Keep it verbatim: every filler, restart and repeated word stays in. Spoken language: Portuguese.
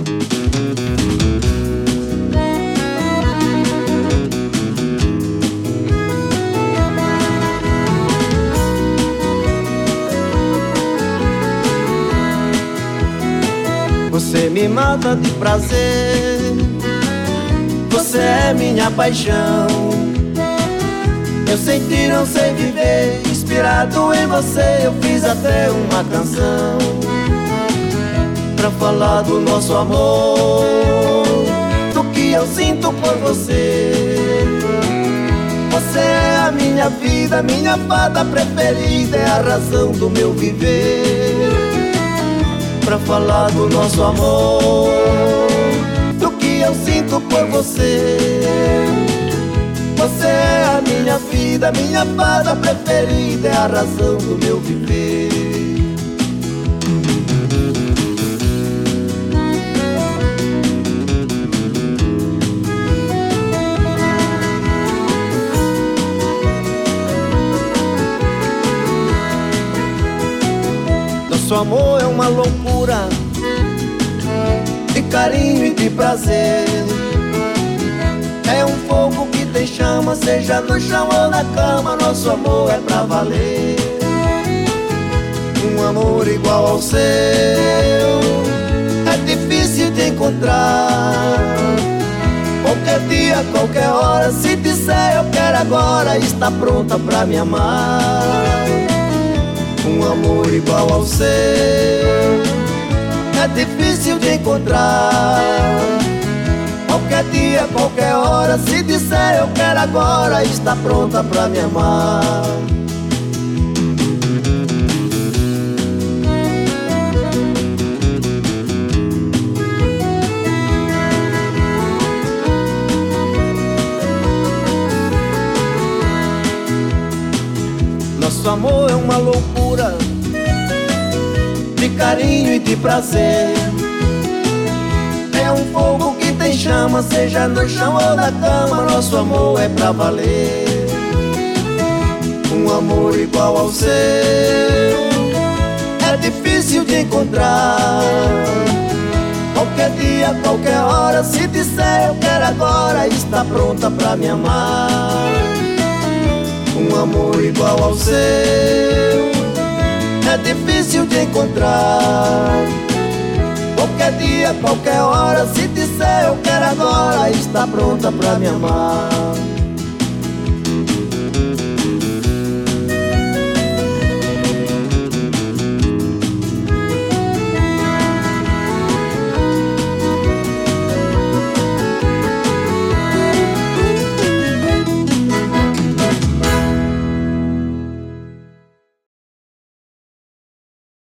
Você me mata de prazer, você é minha paixão. Eu sem ti não sei viver, inspirado em você eu fiz até uma canção pra falar do nosso amor, do que eu sinto por você. Você é a minha vida, minha fada preferida, é a razão do meu viver, pra falar do nosso amor, do que eu sinto por você. Você é a minha vida, minha fada preferida, é a razão do meu viver. Nosso amor é uma loucura de carinho e de prazer. É um fogo que tem chama, seja no chão ou na cama, nosso amor é pra valer. Um amor igual ao seu é difícil de encontrar. Qualquer dia, qualquer hora, se disser eu quero agora, está pronta pra me amar. Um amor igual ao seu é difícil de encontrar. Qualquer dia, qualquer hora, se disser eu quero agora, está pronta pra me amar. Nosso amor é uma loucura de carinho e de prazer. É um fogo que tem chama, seja no chão ou na cama, nosso amor é pra valer. Um amor igual ao seu é difícil de encontrar. Qualquer dia, qualquer hora, se disser eu quero agora, está pronta pra me amar. Um amor igual ao seu é difícil de encontrar. Qualquer dia, qualquer hora, se disser eu quero agora, está pronta pra me amar.